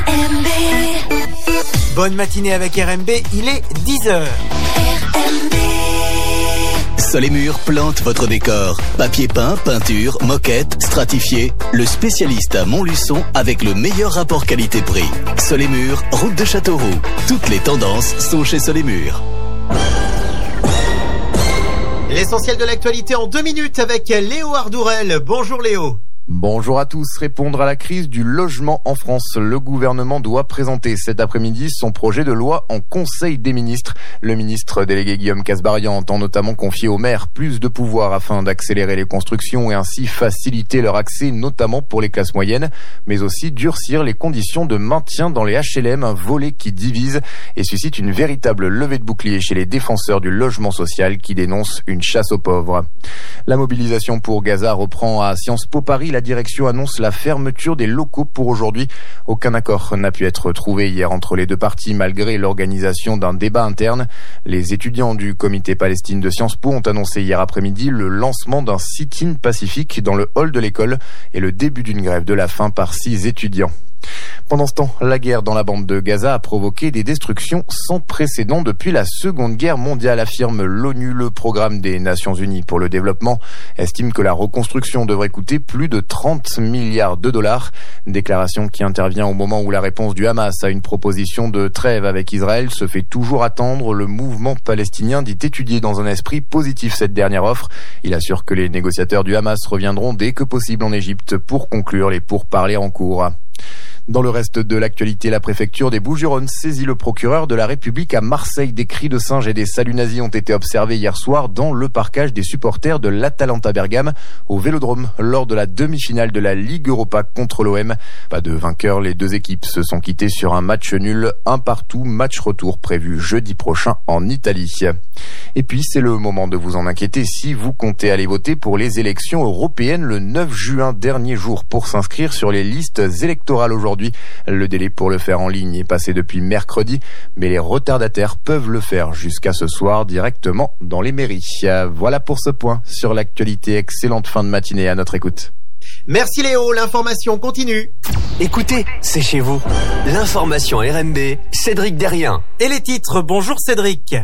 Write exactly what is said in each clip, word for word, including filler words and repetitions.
R M B. Bonne matinée avec R M B, il est dix heures. R M B. Soleimur plante votre décor. Papier peint, peinture, moquette, stratifié. Le spécialiste à Montluçon avec le meilleur rapport qualité-prix. Soleimur, route de Châteauroux. Toutes les tendances sont chez Soleimur. L'essentiel de l'actualité en deux minutes avec Léo Ardourel. Bonjour Léo. Bonjour à tous. Répondre à la crise du logement en France. Le gouvernement doit présenter cet après-midi son projet de loi en Conseil des ministres. Le ministre délégué Guillaume Kasbarian entend notamment confier aux maires plus de pouvoir afin d'accélérer les constructions et ainsi faciliter leur accès, notamment pour les classes moyennes, mais aussi durcir les conditions de maintien dans les H L M, un volet qui divise et suscite une véritable levée de bouclier chez les défenseurs du logement social qui dénoncent une chasse aux pauvres. La mobilisation pour Gaza reprend à Sciences Po Paris. La direction annonce la fermeture des locaux pour aujourd'hui. Aucun accord n'a pu être trouvé hier entre les deux parties malgré l'organisation d'un débat interne. Les étudiants du comité Palestine de Sciences Po ont annoncé hier après-midi le lancement d'un sit-in pacifique dans le hall de l'école et le début d'une grève de la faim par six étudiants. Pendant ce temps, la guerre dans la bande de Gaza a provoqué des destructions sans précédent depuis la Seconde Guerre mondiale, affirme l'ONU. Le programme des Nations Unies pour le développement estime que la reconstruction devrait coûter plus de trente milliards de dollars. Déclaration qui intervient au moment où la réponse du Hamas à une proposition de trêve avec Israël se fait toujours attendre. Le mouvement palestinien dit étudier dans un esprit positif cette dernière offre. Il assure que les négociateurs du Hamas reviendront dès que possible en Égypte pour conclure les pourparlers en cours. Dans le reste de l'actualité, la préfecture des Bouches-du-Rhône saisit le procureur de la République à Marseille. Des cris de singe et des saluts nazis ont été observés hier soir dans le parcage des supporters de l'Atalanta Bergame au Vélodrome lors de la demi-finale de la Ligue Europa contre l'O M. Pas de vainqueur, les deux équipes se sont quittées sur un match nul, un partout, match retour prévu jeudi prochain en Italie. Et puis c'est le moment de vous en inquiéter si vous comptez aller voter pour les élections européennes le neuf juin, dernier jour pour s'inscrire sur les listes électorales aujourd'hui. Le délai pour le faire en ligne est passé depuis mercredi, mais les retardataires peuvent le faire jusqu'à ce soir directement dans les mairies. Voilà pour ce point sur l'actualité. Excellente fin de matinée à notre écoute. Merci Léo, l'information continue. Écoutez, c'est chez vous. L'information R M B, Cédric Derrien. Et les titres, bonjour Cédric.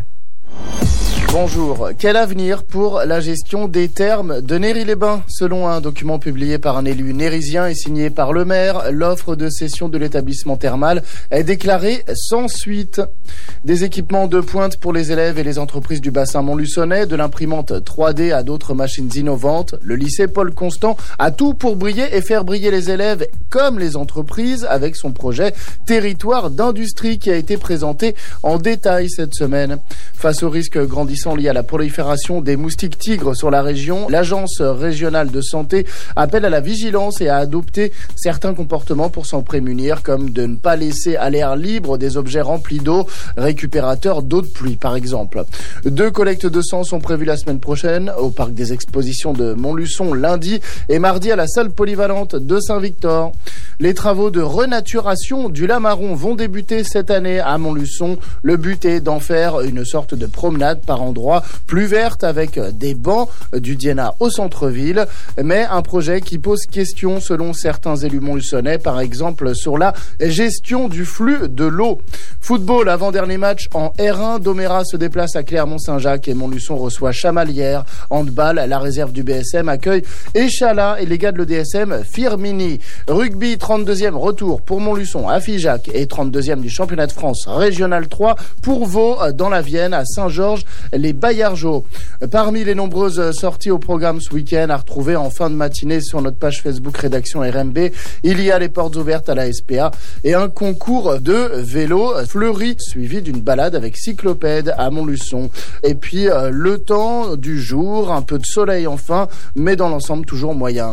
Bonjour. Quel avenir pour la gestion des thermes de Néry-les-Bains? Selon un document publié par un élu nérisien et signé par le maire, l'offre de cession de l'établissement thermal est déclarée sans suite. Des équipements de pointe pour les élèves et les entreprises du bassin montluçonnais, de l'imprimante trois D à d'autres machines innovantes. Le lycée Paul Constant a tout pour briller et faire briller les élèves comme les entreprises avec son projet Territoire d'industrie qui a été présenté en détail cette semaine. Face aux risques grandissants liés à la prolifération des moustiques tigres sur la région, l'Agence régionale de santé appelle à la vigilance et à adopter certains comportements pour s'en prémunir, comme de ne pas laisser à l'air libre des objets remplis d'eau, récupérateurs d'eau de pluie par exemple. Deux collectes de sang sont prévues la semaine prochaine au parc des expositions de Montluçon lundi et mardi à la salle polyvalente de Saint-Victor. Les travaux de renaturation du Lamaron vont débuter cette année à Montluçon. Le but est d'en faire une sorte de promenade par endroit plus verte avec des bancs, du Diana au centre-ville, mais un projet qui pose question selon certains élus montluçonnais, par exemple sur la gestion du flux de l'eau. Football, avant-dernier match en R un, Doméra se déplace à Clermont-Saint-Jacques et Montluçon reçoit Chamalières. Handball, la réserve du B S M accueille Échala et les gars de l'E D S M Firmini. Rugby, trente-deuxième retour pour Montluçon à Figeac et trente-deuxième du championnat de France Régional trois pour Vaud dans la Vienne à Saint-Georges les Baillargeaux. Parmi les nombreuses sorties au programme ce week-end à retrouver en fin de matinée sur notre page Facebook Rédaction R M B, il y a les portes ouvertes à la S P A et un concours de vélo fleuri suivi d'une balade avec cyclopède à Montluçon. Et puis euh, le temps du jour, un peu de soleil enfin, mais dans l'ensemble toujours moyen.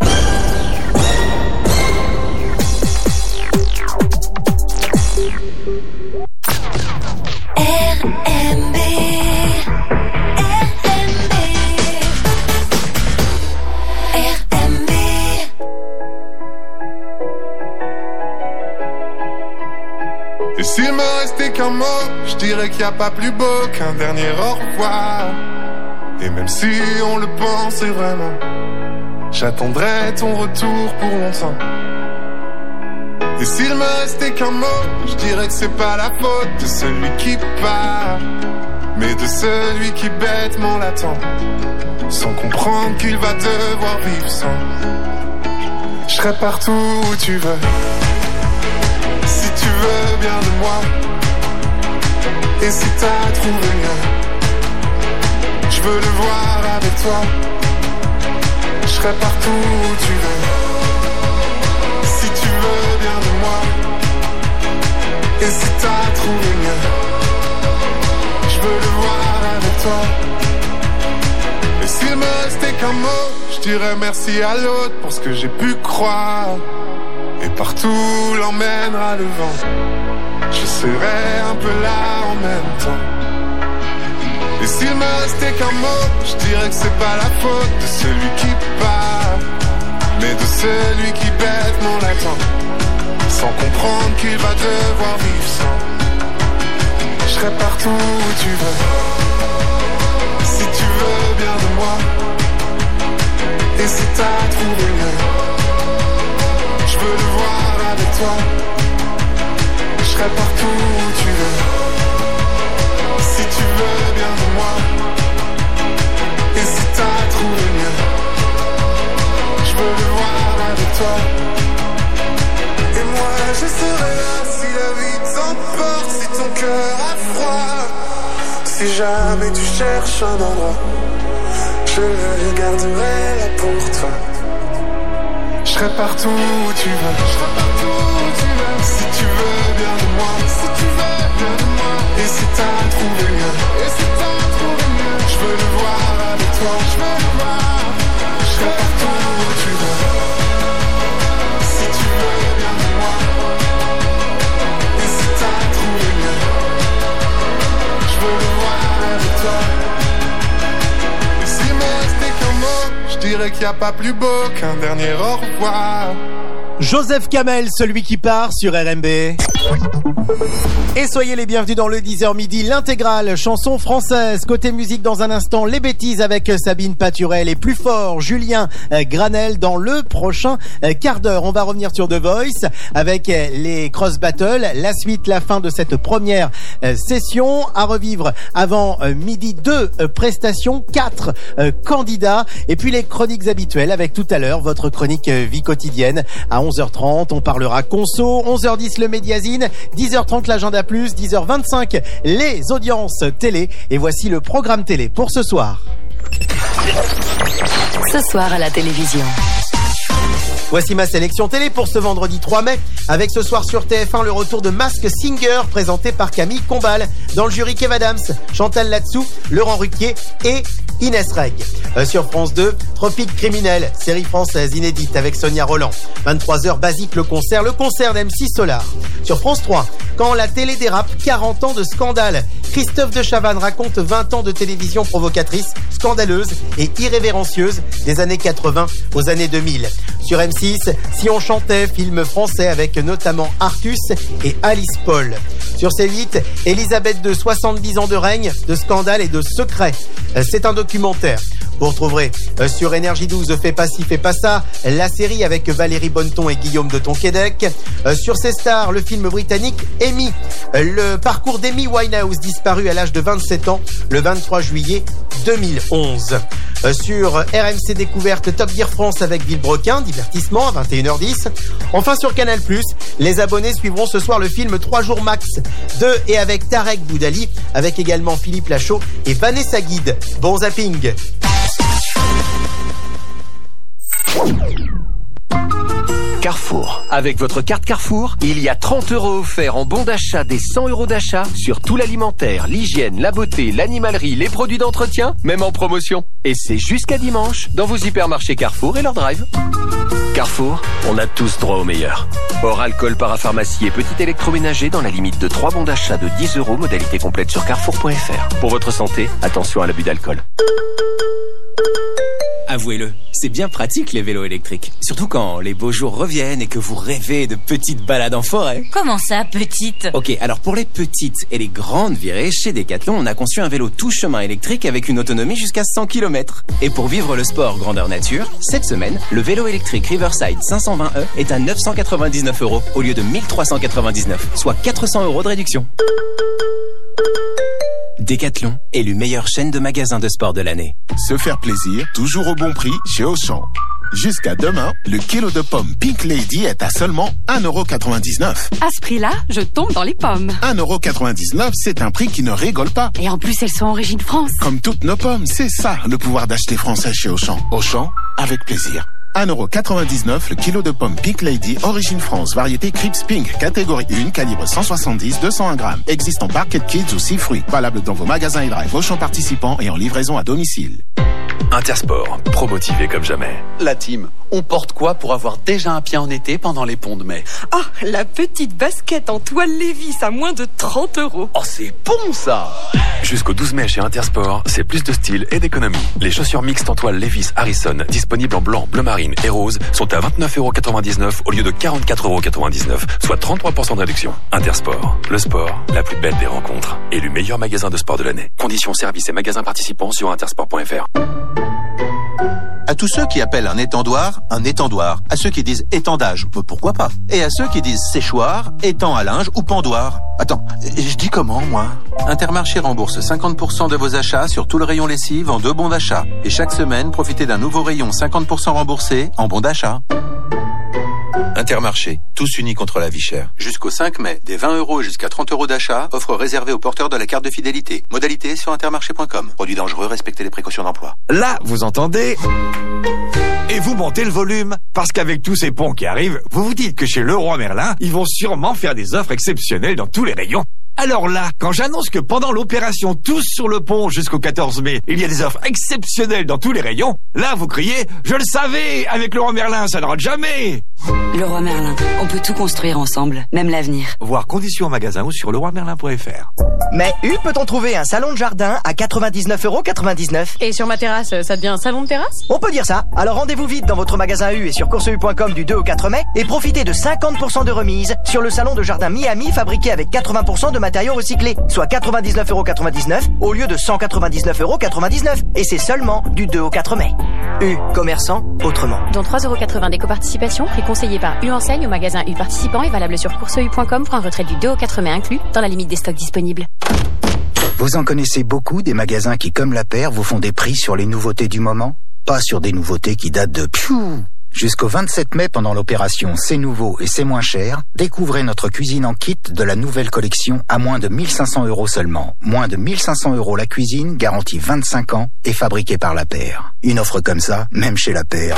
R M B. Et s'il me restait qu'un mot, je dirais qu'il n'y a pas plus beau qu'un dernier au revoir. Et même si on le pensait vraiment, j'attendrai ton retour pour longtemps. Et s'il me restait qu'un mot, je dirais que c'est pas la faute de celui qui part, mais de celui qui bêtement l'attend, sans comprendre qu'il va devoir vivre sans. Je serai partout où tu veux, si tu veux bien de moi. Et si t'as trouvé mieux, je veux le voir avec toi. Je serai partout où tu veux, si tu veux bien de moi. Et si t'as trouvé mieux, je veux le voir avec toi. Et s'il me restait qu'un mot, je dirais merci à l'autre pour ce que j'ai pu croire. Et partout l'emmènera le vent, je serai un peu là en même temps. Et s'il me restait qu'un mot, je dirais que c'est pas la faute de celui qui part, mais de celui qui bêtement l'attend, sans comprendre qu'il va devoir vivre sans. Je serai partout où tu veux, si tu veux bien de moi. Et si t'as trouvé mieux, je veux le voir avec toi. Je serai partout où tu veux, si tu veux bien de moi. Et si t'as trouvé mieux, je veux le voir avec toi. Et moi je serai là si la vie t'emporte, si ton cœur a froid. Si jamais tu cherches un endroit, je le garderai là pour toi. Je serai partout où tu veux, je serai partout où tu veux. Si tu veux bien de moi, si tu veux bien de moi. Et si t'as trouvé mieux, et si t'as trouvé mieux, je veux le voir avec toi, je veux le voir. Je serai partout où tu veux, si tu veux bien de moi. Et si t'as trouvé mieux, je veux le voir avec toi. Et s'il me restait qu'un mot, je dirais qu'il n'y a pas plus beau qu'un dernier au revoir. Joseph Kamel, celui qui part sur R M B. Et soyez les bienvenus dans le dix heures midi, l'intégrale chanson française. Côté musique, dans un instant, les bêtises avec Sabine Paturel et plus fort, Julien Granel dans le prochain quart d'heure. On va revenir sur The Voice avec les cross battles, la suite, la fin de cette première session à revivre avant midi. Deux prestations, quatre candidats et puis les chroniques habituelles avec tout à l'heure votre chronique vie quotidienne à onze heures trente. On parlera conso, onze heures dix le médiasine, dix heures trente l'agenda plus, dix heures vingt-cinq les audiences télé. Et voici le programme télé pour ce soir. Ce soir à la télévision. Voici ma sélection télé pour ce vendredi trois mai, avec ce soir sur T F un le retour de Mask Singer présenté par Camille Combal. Dans le jury, Kev Adams, Chantal Latsou, Laurent Ruquier et Inès Reg. Euh, sur France deux, Tropique criminel, série française inédite avec Sonia Roland. vingt-trois heures, Basique le concert, le concert d'M six Solar. Sur France trois, Quand la télé dérape, quarante ans de scandale. Christophe de Chavannes raconte vingt ans de télévision provocatrice, scandaleuse et irrévérencieuse des années quatre-vingts aux années deux mille. Sur M six, Si on chantait, film français avec notamment Artus et Alice Paul. Sur C huit, Elisabeth deux, soixante-dix ans de règne, de scandale et de secret. C'est un documentaire. Vous retrouverez sur Énergie douze Fais pas ci, fais pas ça, la série avec Valérie Bonneton et Guillaume de Tonquédec. Sur C Star, le film britannique Amy, le parcours d'Amy Winehouse disparue à l'âge de vingt-sept ans le vingt-trois juillet deux mille onze. Sur R M C Découverte, Top Gear France avec Villebrequin, divertissement à vingt et une heures dix. Enfin sur Canal plus, les abonnés suivront ce soir le film trois jours max de et avec Tarek Boudali, avec également Philippe Lachaud et Vanessa Guide. Bon zapping. Carrefour. Avec votre carte Carrefour, il y a trente euros offerts en bon d'achat des cent euros d'achat sur tout l'alimentaire, l'hygiène, la beauté, l'animalerie, les produits d'entretien, même en promotion. Et c'est jusqu'à dimanche dans vos hypermarchés Carrefour et leur drive. Carrefour, on a tous droit au meilleur. Hors alcool, parapharmacie et petit électroménager dans la limite de trois bons d'achat de dix euros, modalité complète sur carrefour point f r. Pour votre santé, attention à l'abus d'alcool. avouez-le, c'est bien pratique les vélos électriques. Surtout quand les beaux jours reviennent et que vous rêvez de petites balades en forêt. Comment ça, petite? Ok, alors pour les petites et les grandes virées, chez Decathlon, on a conçu un vélo tout chemin électrique avec une autonomie jusqu'à cent kilomètres. Et pour vivre le sport grandeur nature, cette semaine, le vélo électrique Riverside cinq cent vingt E est à neuf cent quatre-vingt-dix-neuf euros au lieu de mille trois cent quatre-vingt-dix-neuf, soit quatre cents euros de réduction. Decathlon, élu meilleure chaîne de magasins de sport de l'année. Se faire plaisir, toujours au bon prix chez Auchan. Jusqu'à demain, le kilo de pommes Pink Lady est à seulement un euro quatre-vingt-dix-neuf. À ce prix-là, je tombe dans les pommes. un euro quatre-vingt-dix-neuf, c'est un prix qui ne rigole pas. Et en plus, elles sont origine France. Comme toutes nos pommes, c'est ça le pouvoir d'acheter français chez Auchan. Auchan, avec plaisir. un euro quatre-vingt-dix-neuf le kilo de pommes Pink Lady, origine France, variété Crips Pink, catégorie un, calibre cent soixante-dix, deux cent un grammes. Existe en Barquette Kids ou six fruits. Valable dans vos magasins et drive Auchan participants et en livraison à domicile. Intersport, pro-motivé comme jamais. La team, on porte quoi pour avoir déjà un pied en été pendant les ponts de mai? Ah, la petite basket en toile Levi's à moins de trente euros. Oh, c'est bon ça! Jusqu'au douze mai chez Intersport, c'est plus de style et d'économie. Les chaussures mixtes en toile Levi's Harrison, disponibles en blanc, bleu marine et rose, sont à vingt-neuf euros quatre-vingt-dix-neuf au lieu de quarante-quatre euros quatre-vingt-dix-neuf, soit trente-trois pour cent de réduction. Intersport, le sport, la plus belle des rencontres. Élu meilleur magasin de sport de l'année. Conditions, services et magasins participants sur intersport point f r. À tous ceux qui appellent un étendoir, un étendoir. À ceux qui disent étendage, pourquoi pas. Et à ceux qui disent séchoir, étang à linge ou pendoir. Attends, je dis comment, moi? Intermarché rembourse cinquante pour cent de vos achats sur tout le rayon lessive en deux bons d'achat. Et chaque semaine, profitez d'un nouveau rayon cinquante pour cent remboursé en bons d'achat. Intermarché, tous unis contre la vie chère. Jusqu'au cinq mai, des vingt euros jusqu'à trente euros d'achat, offre réservée aux porteurs de la carte de fidélité. Modalité sur intermarché point com. Produit dangereux, respectez les précautions d'emploi. Là, vous entendez? Et vous montez le volume. Parce qu'avec tous ces ponts qui arrivent, vous vous dites que chez Leroy Merlin, ils vont sûrement faire des offres exceptionnelles dans tous les rayons. Alors là, quand j'annonce que pendant l'opération Tous sur le pont jusqu'au quatorze mai, il y a des offres exceptionnelles dans tous les rayons, là vous criez « Je le savais, avec Leroy Merlin, ça ne rate jamais !» Leroy Merlin, on peut tout construire ensemble, même l'avenir. Voir conditions en magasin ou sur leroy merlin point f r. Mais U peut-on trouver un salon de jardin à quatre-vingt-dix-neuf euros quatre-vingt-dix-neuf? Et sur ma terrasse, ça devient un salon de terrasse? On peut dire ça. Alors rendez-vous vite dans votre magasin U et sur course u point com du deux au quatre mai et profitez de cinquante pour cent de remise sur le salon de jardin Miami fabriqué avec quatre-vingts pour cent de matériaux recyclés, soit quatre-vingt-dix-neuf euros quatre-vingt-dix-neuf au lieu de cent quatre-vingt-dix-neuf euros quatre-vingt-dix-neuf. Et c'est seulement du deux au quatre mai. U, commerçant autrement. Dont trois euros quatre-vingts d'éco-participation, prix conseillé par U Enseigne au magasin U participant et valable sur course u point com pour un retrait du deux au quatre mai inclus, dans la limite des stocks disponibles. Vous en connaissez beaucoup des magasins qui, comme la paire, vous font des prix sur les nouveautés du moment? Pas sur des nouveautés qui datent de pfiou. Jusqu'au vingt-sept mai, pendant l'opération C'est nouveau et c'est moins cher, découvrez notre cuisine en kit de la nouvelle collection à moins de mille cinq cents euros seulement. Moins de mille cinq cents euros la cuisine, garantie vingt-cinq ans et fabriquée par la paire. Une offre comme ça, même chez la paire,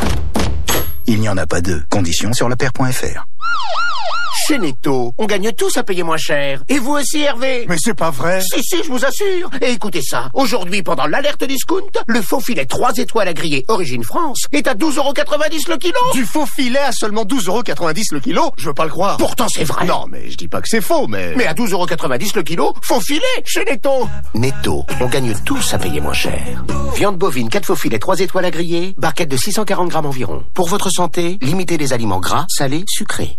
il n'y en a pas deux. Conditions sur la paire point f r. Chez Netto, on gagne tous à payer moins cher. Et vous aussi, Hervé? Mais c'est pas vrai. Si, si, je vous assure. Et écoutez ça. Aujourd'hui, pendant l'alerte discount, le faux filet trois étoiles à griller Origine France est à douze euros quatre-vingt-dix le kilo. Du faux filet à seulement douze euros quatre-vingt-dix le kilo? Je veux pas le croire. Pourtant, c'est vrai. Non, mais je dis pas que c'est faux, mais... Mais à douze euros quatre-vingt-dix le kilo, faux filet chez Netto. Netto, on gagne tous à payer moins cher. Viande bovine, quatre faux filets, trois étoiles à griller, barquette de six cent quarante grammes environ. Pour votre santé, limitez les aliments gras, salés, sucrés.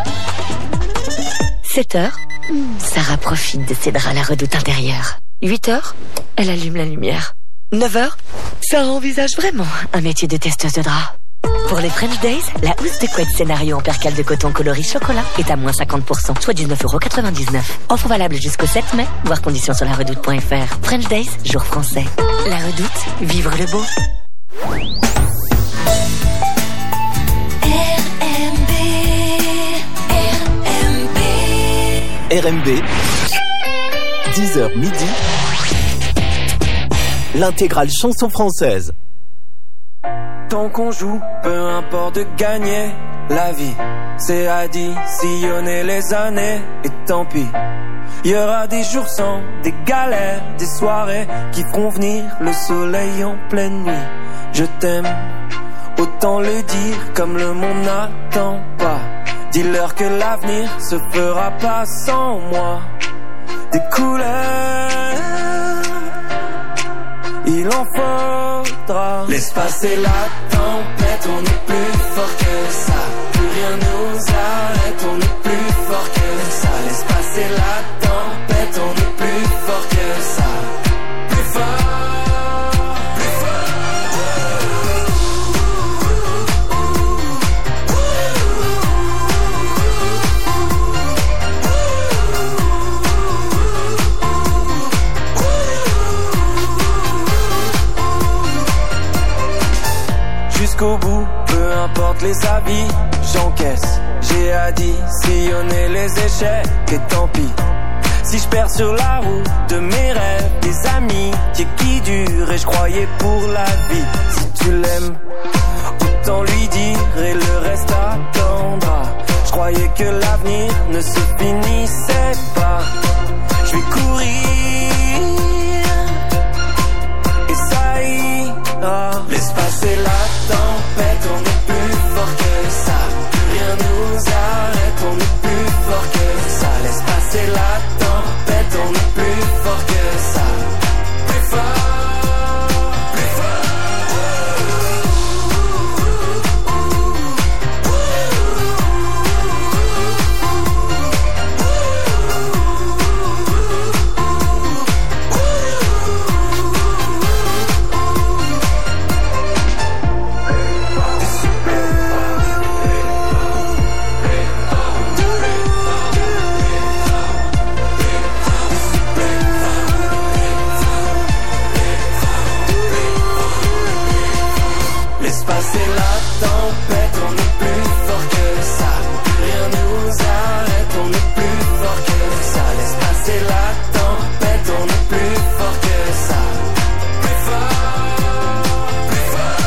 sept heures, Sarah profite de ses draps à la redoute intérieure. huit heures, elle allume la lumière. neuf heures, Sarah envisage vraiment un métier de testeuse de draps. Pour les French Days, la housse de couette scénario en percale de coton coloris chocolat est à moins cinquante pour cent, soit dix-neuf euros quatre-vingt-dix-neuf. Offre valable jusqu'au sept mai, voir conditions sur la redoute point f r. French Days, jour français. La redoute, vivre le beau. R M B, dix heures midi, l'intégrale chanson française. Tant qu'on joue, peu importe de gagner, la vie, c'est additionner les années, et tant pis. Il y aura des jours sans, des galères, des soirées qui feront venir le soleil en pleine nuit. Je t'aime, autant le dire comme le monde n'attend pas. Dis-leur que l'avenir se fera pas sans moi. Des couleurs, il en faut drap. Laisse passer la tempête, on est plus fort que ça. Plus rien nous arrête, on est plus fort que ça. Laisse passer la tempête, on est plus fort que ça. Plus fort. Jusqu'au bout, peu importe les avis, j'encaisse. J'ai additionné les échecs et tant pis. Si je perds sur la route de mes rêves, des amis qui, qui durent et je croyais pour la vie. Si tu l'aimes, autant lui dire et le reste attendra. Je croyais que l'avenir ne se finissait pas. Je vais courir et ça ira. Laisse passer la tempête, on est plus fort que ça. Plus rien nous arrête, on est plus fort que ça. Laisse passer la tempête, on est plus fort que ça. Plus fort, plus fort. C'est la tempête, on est plus fort que ça. Plus rien nous arrête, on est plus fort que ça. Laisse passer la tempête, on est plus fort que ça. Plus fort, plus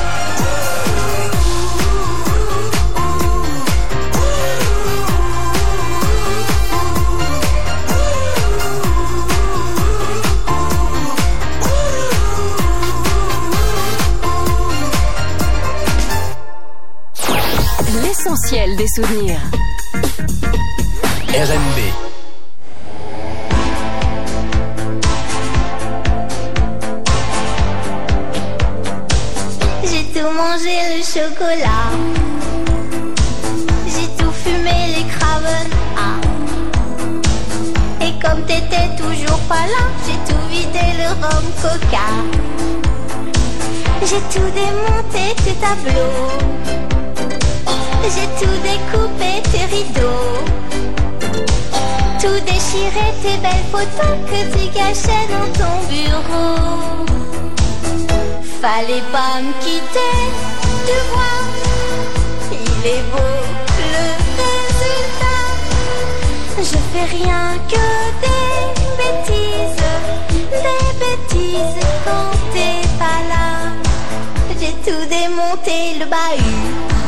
L'essentiel des souvenirs. R M B. J'ai tout mangé le chocolat. J'ai tout fumé les craven. Ah. Et comme t'étais toujours pas là, j'ai tout vidé le rhum coca. J'ai tout démonté tes tableaux. J'ai tout découpé tes rideaux. Tout déchiré tes belles photos que tu cachais dans ton bureau. Fallait pas me quitter, tu vois. Il est beau le résultat. Je fais rien que des bêtises. Des bêtises quand t'es pas là. J'ai tout démonté le bahut.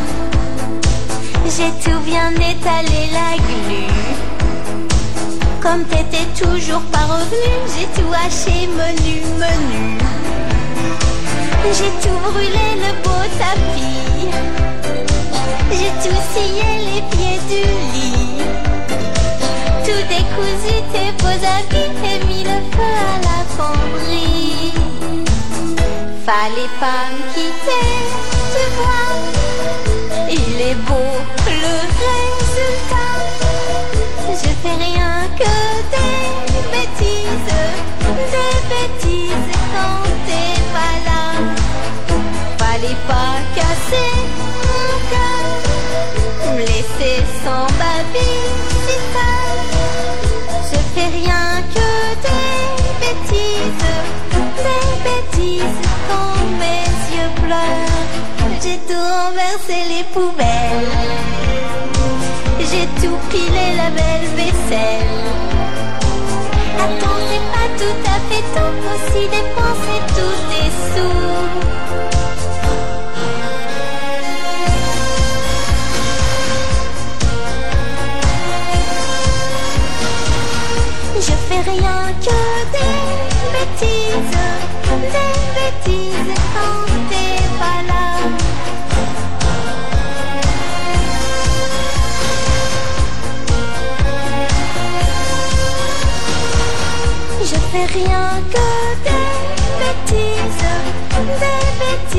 J'ai tout bien étalé la glu. Comme t'étais toujours pas revenu, j'ai tout haché menu, menu. J'ai tout brûlé le beau tapis. J'ai tout scié les pieds du lit. Tout décousu tes beaux habits et mis le feu à la penderie. Fallait pas me quitter, tu vois. Il est beau le résultat. Je fais rien que des bêtises. Des bêtises quand t'es pas là. Fallait pas casser mon cœur. Me laisser sans babysitter. Je fais rien que des bêtises. Des bêtises quand mes yeux pleurent. J'ai tout renversé les poubelles. J'ai tout pilé la belle vaisselle. Attends, c'est pas tout à fait tout. Aussi dépenser tous tes sous. Je fais rien que des bêtises. Des bêtises quand t'es pas là. Je fais rien que des bêtises, des bêtises.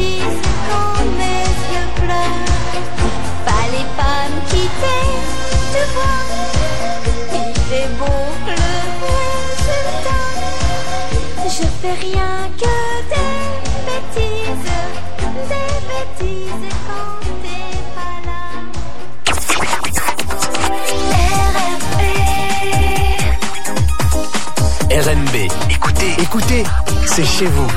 écoutez, c'est chez vous.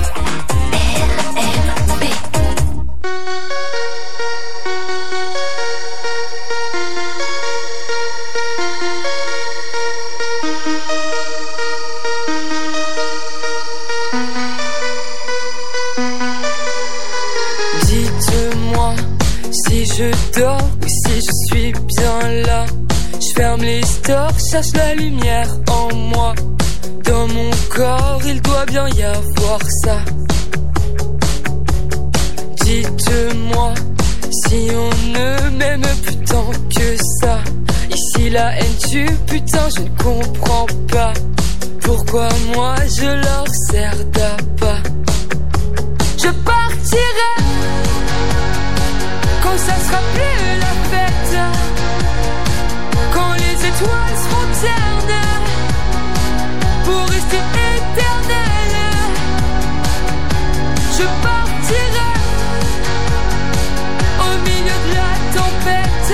Dites-moi si je dors ou si je suis bien là. Je ferme les stores, cherche la lumière en moi. Dans mon corps, il doit bien y avoir ça. Dites-moi si on ne m'aime plus tant que ça. Ici la haine tue, putain je ne comprends pas. Pourquoi moi je leur sers d'appât. Je partirai quand ça sera plus la fête. Quand les étoiles seront ternes pour rester éternelles. Je partirai au milieu de la tempête.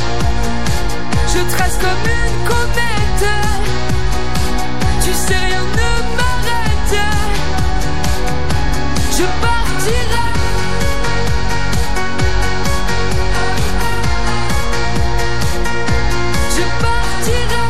Je trace comme une comète. Tu sais rien ne m'arrête. Je partirai. Je partirai.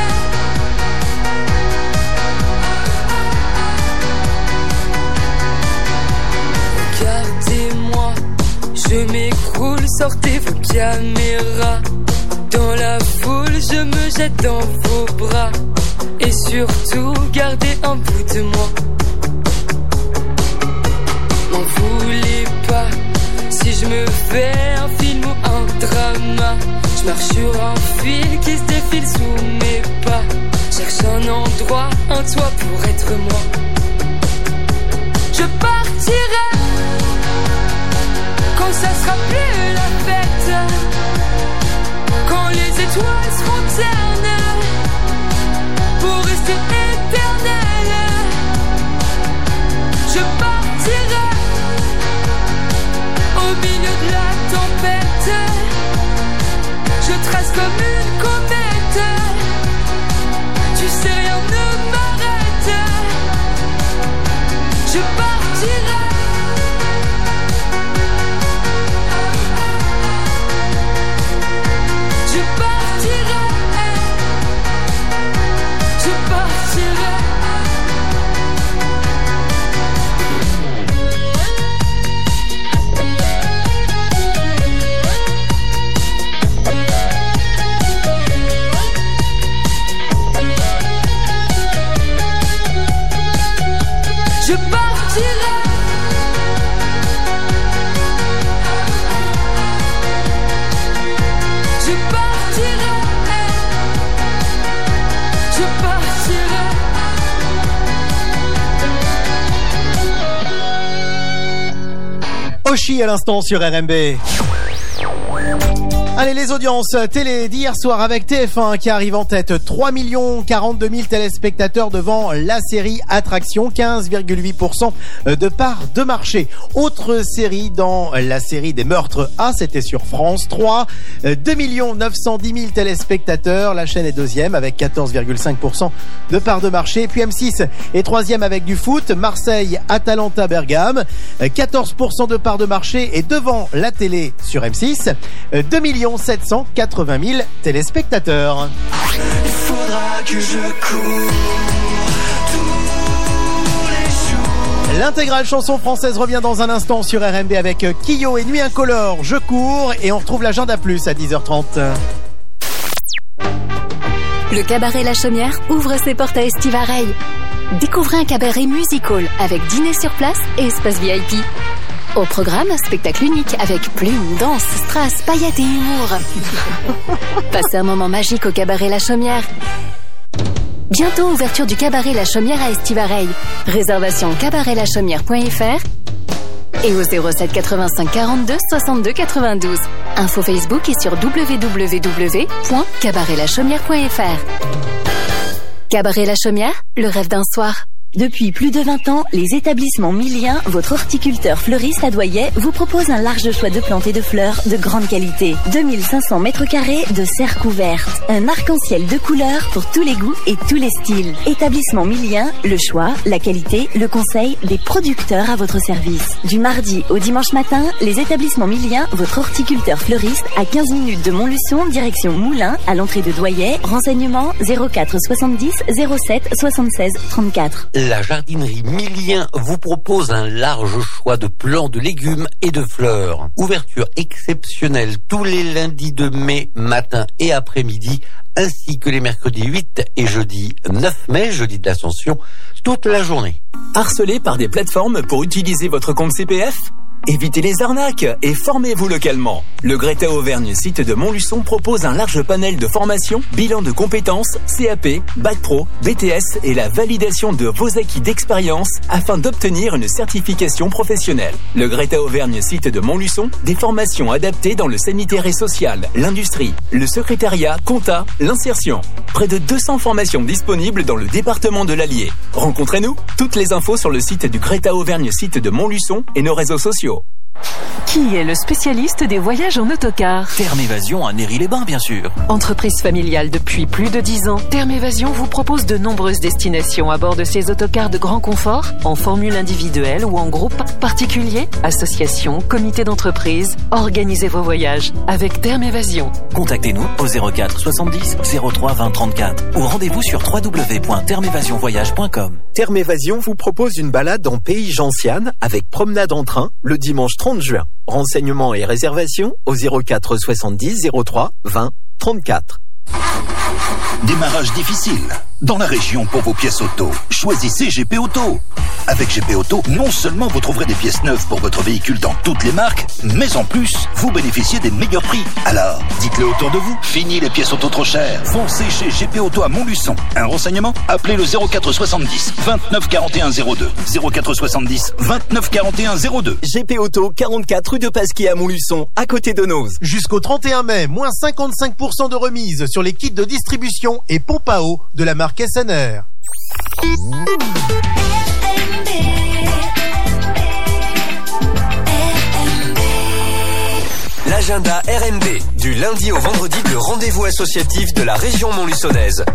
Regardez-moi, je m'écroule, sortez vos caméras. Dans la foule, je me jette dans vos bras. Et surtout, gardez un bout de moi. M'en voulez pas si je me fais un film ou un drama. Je marche sur un fil qui se défile sous mes pas. Cherche un endroit, un toit pour être moi. Je partirai quand ça sera plus la fête. Quand les étoiles seront ternes pour rester éternelles. Je partirai au milieu de la tempête. Je trace comme une comète. Tu sais rien ne m'arrête. Je partirai. Je partirai. Je partirai. Je partirai. Je partirai. Je partirai. Oshi à l'instant sur R M B. Allez, les audiences télé d'hier soir avec T F un qui arrive en tête. trois millions quarante-deux mille téléspectateurs devant la série Attraction, quinze virgule huit pour cent de part de marché. Autre série dans la série des meurtres A, c'était sur France trois. deux millions neuf cent dix mille téléspectateurs. La chaîne est deuxième avec quatorze virgule cinq pour cent de part de marché. Puis M six est troisième avec du foot. Marseille, Atalanta, Bergame. quatorze pour cent de part de marché. Et devant la télé sur M six, deux millions sept cent quatre-vingt mille téléspectateurs. Il faudra que je cours tous les jours. L'intégrale chanson française revient dans un instant sur R M B avec Kyo et Nuit Incolore. Je cours et on retrouve l'agenda plus à dix heures trente. Le cabaret La Chaumière ouvre ses portes à Estivareil. Découvrez un cabaret musical avec dîner sur place et espace V I P. Au programme, spectacle unique avec plumes, danse, strass, paillettes et humour. Passez un moment magique au cabaret La Chaumière. Bientôt ouverture du cabaret La Chaumière à Estivareil. Réservation cabaret la chaumière point f r et au zéro sept quatre-vingt-cinq quarante-deux soixante-deux quatre-vingt-douze. Info Facebook et sur w w w point cabaret la chaumière point f r. Cabaret La Chaumière, le rêve d'un soir. Depuis plus de vingt ans, les établissements Millien, votre horticulteur fleuriste à Doyet, vous propose un large choix de plantes et de fleurs de grande qualité. deux mille cinq cents mètres carrés de serre couverte. Un arc-en-ciel de couleurs pour tous les goûts et tous les styles. Établissement Millien, le choix, la qualité, le conseil des producteurs à votre service. Du mardi au dimanche matin, les établissements Millien, votre horticulteur fleuriste à quinze minutes de Montluçon, direction Moulins, à l'entrée de Doyet. Renseignements zéro quatre soixante-dix zéro sept soixante-seize trente-quatre. La jardinerie Millien vous propose un large choix de plants de légumes et de fleurs. Ouverture exceptionnelle tous les lundis de mai, matin et après-midi, ainsi que les mercredis huit et jeudi neuf mai, jeudi de l'Ascension, toute la journée. Harcelé par des plateformes pour utiliser votre compte C P F ? Évitez les arnaques et formez-vous localement. Le Greta Auvergne site de Montluçon propose un large panel de formations, bilan de compétences, C A P, Bac Pro, B T S et la validation de vos acquis d'expérience afin d'obtenir une certification professionnelle. Le Greta Auvergne site de Montluçon, des formations adaptées dans le sanitaire et social, l'industrie, le secrétariat, compta, l'insertion. Près de deux cents formations disponibles dans le département de l'Allier. Rencontrez-nous, toutes les infos sur le site du Greta Auvergne site de Montluçon et nos réseaux sociaux. Qui est le spécialiste des voyages en autocar? Terme Évasion à Néry-les-Bains, bien sûr. Entreprise familiale depuis plus de dix ans, Terme Évasion vous propose de nombreuses destinations à bord de ces autocars de grand confort, en formule individuelle ou en groupe, particulier, association, comité d'entreprise. Organisez vos voyages avec Terme Évasion. Contactez-nous au zéro quatre soixante-dix zéro trois vingt trente-quatre ou rendez-vous sur w w w point terme évasion voyage point com. Terme Évasion vous propose une balade en pays gentiane avec promenade en train le dimanche trente juin. Renseignements et réservations au zéro quatre soixante-dix zéro trois vingt trente-quatre. Démarrage difficile. Dans la région pour vos pièces auto, choisissez G P Auto. Avec G P Auto, non seulement vous trouverez des pièces neuves pour votre véhicule dans toutes les marques, mais en plus, vous bénéficiez des meilleurs prix. Alors, dites-le autour de vous, fini les pièces auto trop chères. Foncez chez G P Auto à Montluçon. Un renseignement? Appelez le zéro quatre soixante-dix vingt-neuf quarante et un zéro deux. zéro quatre soixante-dix vingt-neuf quarante et un zéro deux. G P Auto, quarante-quatre rue de Pasquier à Montluçon, à côté de Noz. Jusqu'au trente et un mai, moins cinquante-cinq pour cent de remise sur les kits de distribution et pompes à eau de la marque S N R. L'agenda R M B, du lundi au vendredi, le rendez-vous associatif de la région montluçonnaise.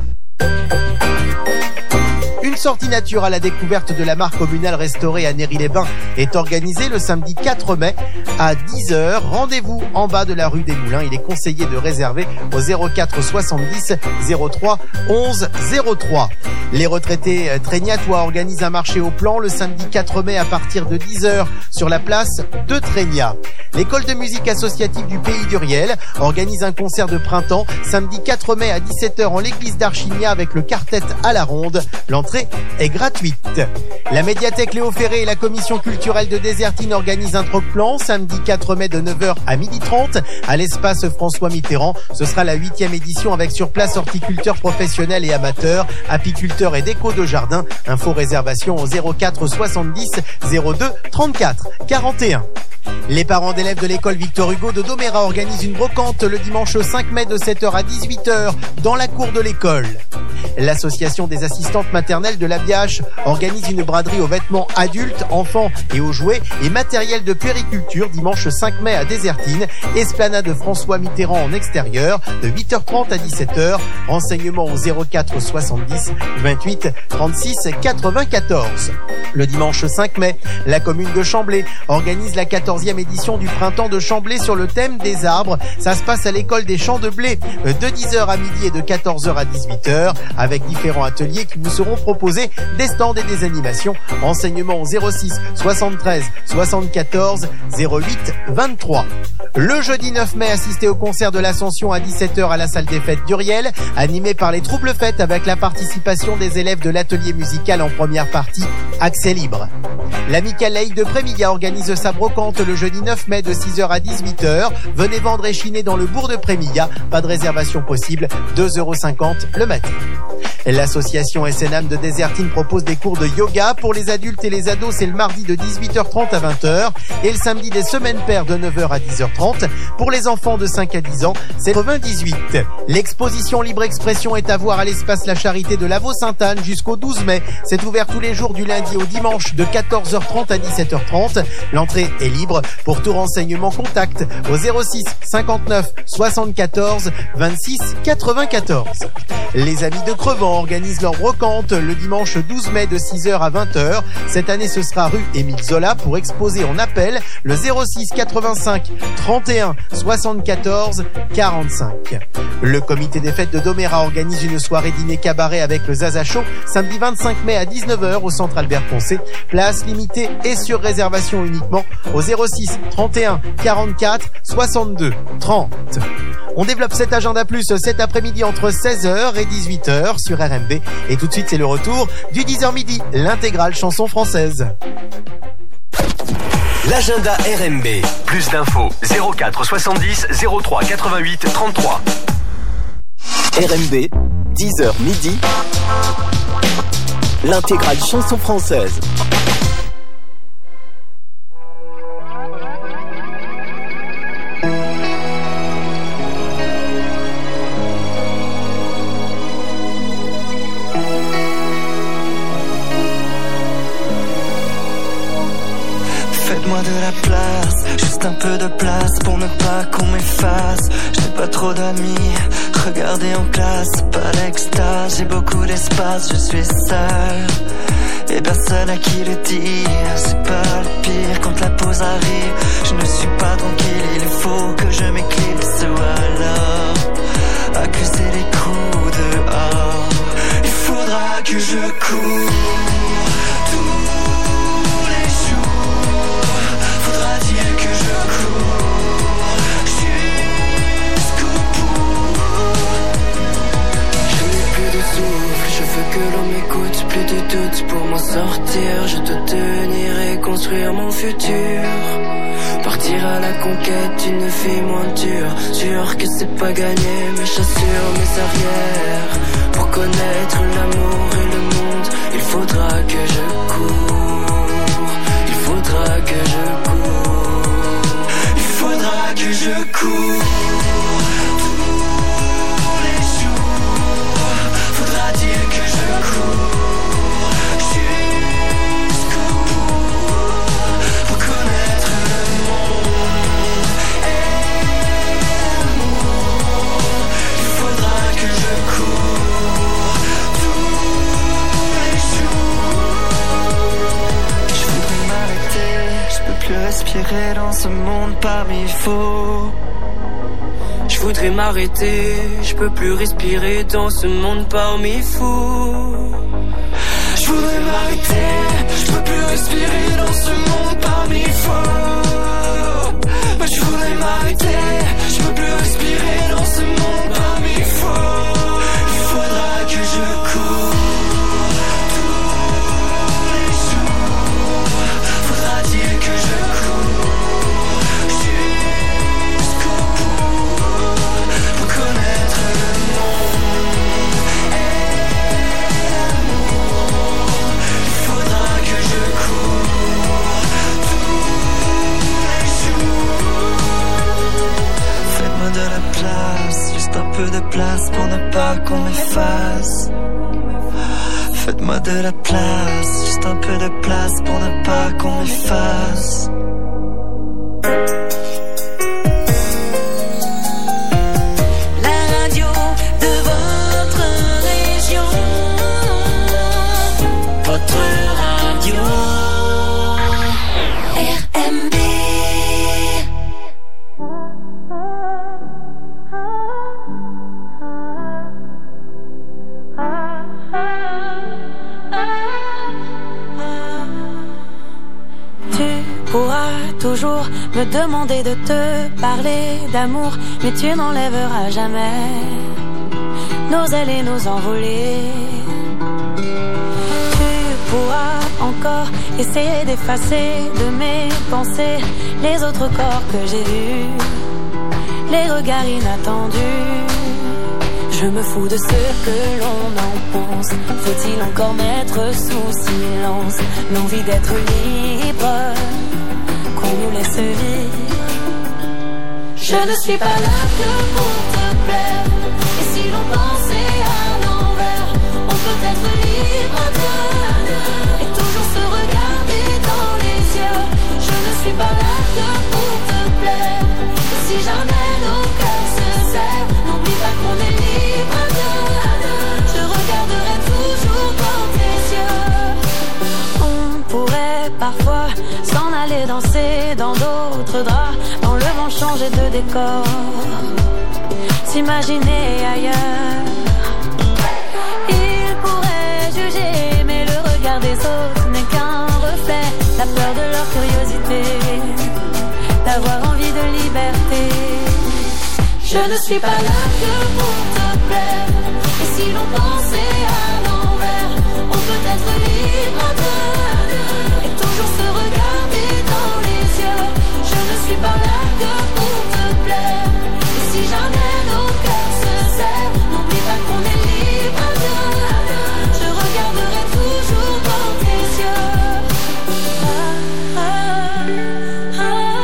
Une sortie nature à la découverte de la mare communale restaurée à Néry-les-Bains est organisée le samedi quatre mai à dix heures. Rendez-vous en bas de la rue des Moulins. Il est conseillé de réserver au zéro quatre soixante-dix zéro trois onze zéro trois. Les retraités trégnatois organisent un marché au plan le samedi quatre mai à partir de dix heures sur la place de Trégnat. L'école de musique associative du Pays d'Uriel organise un concert de printemps samedi quatre mai à dix-sept heures en l'église d'Archigna avec le quartet à la ronde. L'entrée est gratuite. La médiathèque Léo Ferré et la commission culturelle de Désertine organisent un troc-plan samedi quatre mai de neuf heures à midi trente à l'espace François Mitterrand. Ce sera la huitième édition avec sur place horticulteurs professionnels et amateurs, apiculteurs et déco de jardin. Info réservation au zéro quatre soixante-dix zéro deux trente-quatre quarante et un. Les parents d'élèves de l'école Victor Hugo de Domérat organisent une brocante le dimanche cinq mai de sept heures à dix-huit heures dans la cour de l'école. L'association des assistantes maternelles de l'A B I H organise une braderie aux vêtements adultes, enfants et aux jouets et matériel de puériculture dimanche cinq mai à Désertine, esplanade de François Mitterrand en extérieur de huit heures trente à dix-sept heures. Renseignements au zéro quatre soixante-dix vingt-huit trente-six quatre-vingt-quatorze. Le dimanche cinq mai, la commune de Chamblay organise la quatorzième édition du printemps de Chamblay sur le thème des arbres. Ça se passe à l'école des champs de blé de dix heures à midi et de quatorze heures à dix-huit heures avec différents ateliers qui vous seront proposés, des stands et des animations. Renseignements au zéro six soixante-treize soixante-quatorze zéro huit vingt-trois. Le jeudi neuf mai, assistez au concert de l'Ascension à dix-sept heures à la salle des fêtes d'Uriel, animé par les Troubles Fêtes avec la participation des élèves de l'atelier musical en première partie, accès libre. L'amicale laïque de Prémilla organise sa brocante le jeudi neuf mai de six heures à dix-huit heures. Venez vendre et chiner dans le bourg de Prémilla. Pas de réservation possible, deux euros cinquante le mètre. L'association S N A M de Désertine propose des cours de yoga pour les adultes et les ados. C'est le mardi de dix-huit heures trente à vingt heures et le samedi des semaines paires de neuf heures à dix heures trente. Pour les enfants de cinq à dix ans, c'est quatre-vingt-dix-huit. L'exposition Libre Expression est à voir à l'espace La Charité de Lavaux-Sainte-Anne jusqu'au douze mai. C'est ouvert tous les jours du lundi au dimanche de quatorze heures trente à dix-sept heures trente. L'entrée est libre. Pour tout renseignement, contact au zéro six cinquante-neuf soixante-quatorze vingt-six quatre-vingt-quatorze. Les Amis de Crevant organisent leur brocante le dimanche douze mai de six heures à vingt heures. Cette année, ce sera rue Émile Zola. Pour exposer, on appelle le zéro six quatre-vingt-cinq trente et un soixante-quatorze quarante-cinq. Le comité des fêtes de Domérat organise une soirée dîner cabaret avec le Zaza Show samedi vingt-cinq mai à dix-neuf heures au centre Albert Poncet. Place limitée et sur réservation uniquement au zéro six trente et un quarante-quatre soixante-deux trente. On développe cet agenda plus cet après-midi entre seize heures et dix-huit heures sur R M B. Et tout de suite, c'est le retour du dix heures midi, l'intégrale chanson française. L'agenda R M B. Plus d'infos zéro quatre soixante-dix zéro trois quatre-vingt-huit trente-trois. R M B, dix heures midi, l'intégrale chanson française. Faites-moi de la place, juste un peu de place pour ne pas qu'on m'efface. Je n'ai pas trop d'amis, regardez en classe, pas l'extase. J'ai beaucoup d'espace, je suis seul et personne à qui le dire. C'est pas le pire quand la pause arrive. Je ne suis pas tranquille, il faut que je m'éclipse ou alors accuser les coups dehors. Il faudra que je cours que l'on m'écoute, plus de doute pour m'en sortir. Je dois tenir et construire mon futur. Partir à la conquête d'une vie moins dure. Sûr que c'est pas gagné, mes chassures, mes arrières. Pour connaître l'amour et le monde, il faudra que je cours. Il faudra que je cours. Il faudra que je cours. Respirer dans ce monde parmi faux. Je voudrais m'arrêter, je peux plus respirer dans ce monde parmi fous. Je voudrais m'arrêter, je peux plus respirer dans ce monde parmi faux. Je voudrais m'arrêter, je peux plus respirer dans ce monde parmi faux. Il faudra que je cours. De place pour ne pas qu'on m'efface. Faites-moi de la place, juste un peu de place pour ne pas qu'on m'efface. La radio de votre région, votre radio R M B. Toujours me demander de te parler d'amour, mais tu n'enlèveras jamais nos ailes et nos envolées. Tu pourras encore essayer d'effacer de mes pensées les autres corps que j'ai vus, les regards inattendus. Je me fous de ce que l'on en pense. Faut-il encore mettre sous silence l'envie d'être libre qu'on nous laisse vivre? Je ne suis pas là que pour te plaire. Et si l'on pensait à l'envers, on peut être libre de et toujours se regarder dans les yeux. Je ne suis pas là que pour te plaire. Et si jamais nos cœurs se serrent, n'oublie pas qu'on est libre de. Je regarderai toujours dans tes yeux. On pourrait parfois s'en aller danser dans d'autres draps, dans le vent changer de décor, s'imaginer ailleurs. Il pourrait juger, mais le regard des autres n'est qu'un reflet. La peur de leur curiosité, d'avoir envie de liberté. Je ne suis pas là que pour te plaire. Et si l'on pensait à l'envers, on peut être libre de et toujours se regarder dans les yeux. Je ne suis pas là que pour te plaire. Et si jamais nos cœurs se serrent, n'oublie pas qu'on est libre de. Je regarderai toujours dans tes yeux. Ah, ah, ah,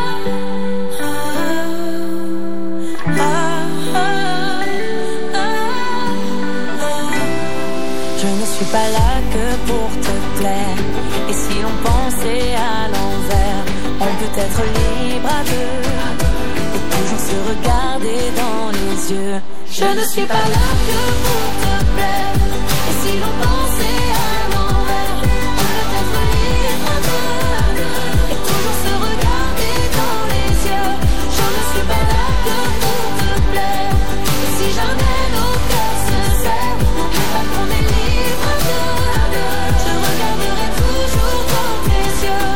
ah, ah, ah, ah. Je ne suis pas là que pour te plaire. Et si on pensait à l'envers, on peut être libre à deux et toujours se regarder dans les yeux. Je ne suis pas là que pour te plaire. Et si l'on pensait à l'envers, on peut être libre à deux et toujours se regarder dans les yeux. Je ne suis pas là que pour te plaire. Et si jamais nos cœurs se serrent, n'oublie pas qu'on est libre à deux. Je regarderai toujours dans tes yeux.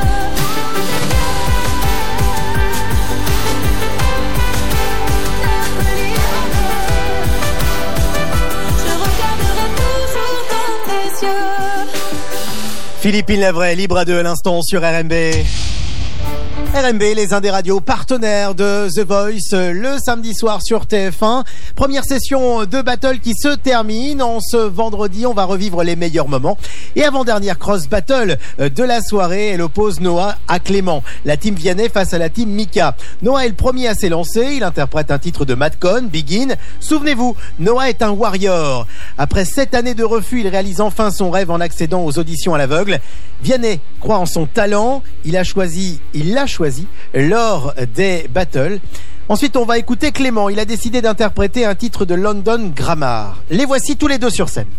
Philippine Lavray, libre à deux à l'instant sur R M B. R M B, les uns des radios partenaires de The Voice, le samedi soir sur T F un. Première session de battle qui se termine. En ce vendredi, on va revivre les meilleurs moments. Et avant-dernière cross battle de la soirée, elle oppose Noah à Clément. La team Vianney face à la team Mika. Noah est le premier à s'élancer. Il interprète un titre de Madcon, Begin. Souvenez-vous, Noah est un warrior. Après sept années de refus, il réalise enfin son rêve en accédant aux auditions à l'aveugle. Vianney croit en son talent. Il a choisi, il l'a choisi lors des battles. Ensuite, on va écouter Clément. Il a décidé d'interpréter un titre de London Grammar. Les voici tous les deux sur scène.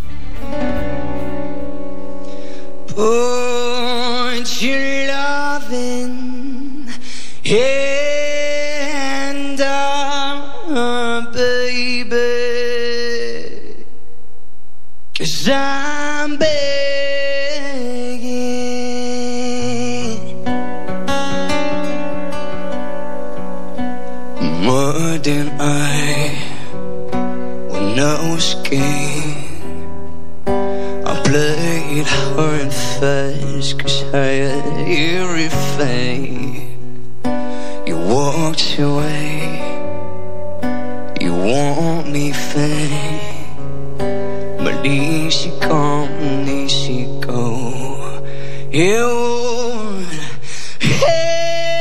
Put your loving hand up, baby, 'cause I'm begging. More than I, with no skin, I played hard and fast 'cause I had everything. You walked away, you want me fake, but easy come, easy go. You, yeah.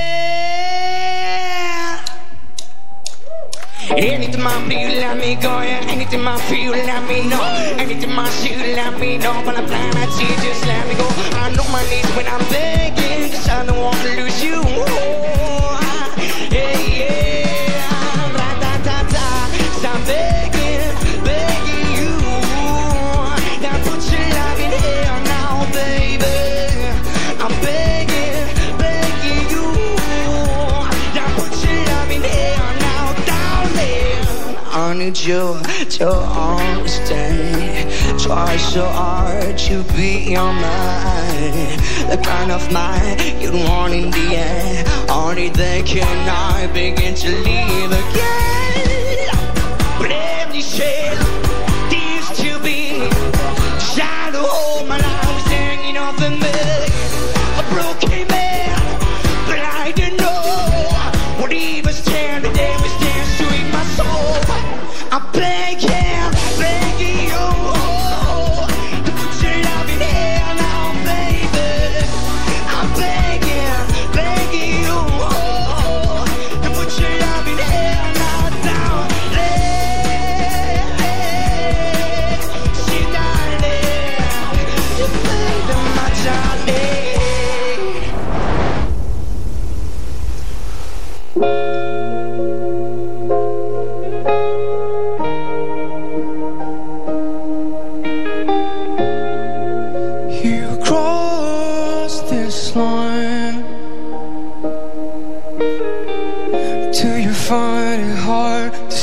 Anytime I feel, let me go, yeah. Anytime I feel, let me know. Anytime I see, let me know. When I plan my teeth, just let me go. I know my needs when I'm begging, 'cause I don't want to lose you. Oh, yeah, yeah. Ra-da-da-da. 'Cause I'm begging, begging you. Now put your love in here now, baby. I'm begging, begging you. Now put your love in here now, darling. I need you to understand. Try so hard to be your man, the kind of man you want in the end. Only then can I begin to live again. But every shade used to be shadow all my life was hanging off the me. A broken man, but I didn't know what he was tearing the day was dancing in my soul. I'm begging,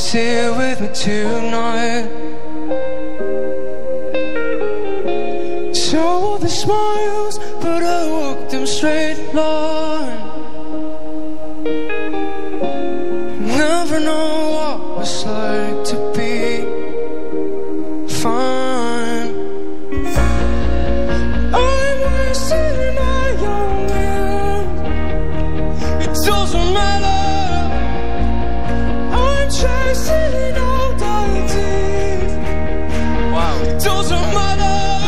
Who's here with me tonight? So all the smiles, but I walked them straight line. Never know what it's like to be fine. I'm wasting my young youth. It doesn't matter. I'm chasing all ideas. Wow. It doesn't matter.